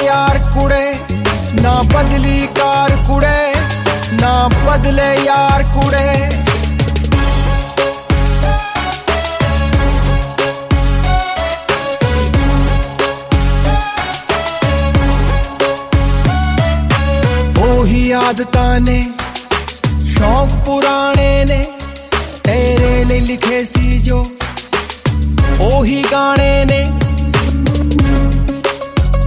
यार कुड़े, ना बदली कार कुड़े, ना बदले यार कुड़े। ओही आदतां ने, शौक पुराने ने,